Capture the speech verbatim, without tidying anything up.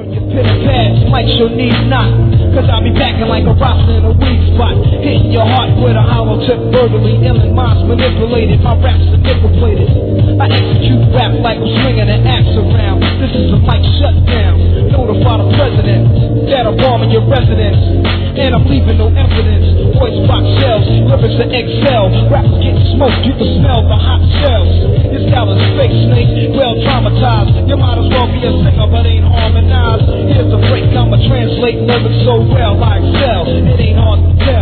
burn your pit pads, might you'll need not. Cause I'll be packing like a roster in a weak spot, hitting your heart with a hollow tip verbally. Ill and minds manipulated, my raps are nickel plated. I execute rap like I'm swinging an axe around. This is a mic shutdown. Notify the president that I'm bombing your residence, and I'm leaving no evidence. Voice box shells, lyrics to excel. Rappers getting smoked, you can smell the hot shells. Your style is fake, snake, well traumatized. You might as well be a singer, but ain't harmonized. Here's a break, I'ma translate lyrics so well I excel. It ain't hard to tell.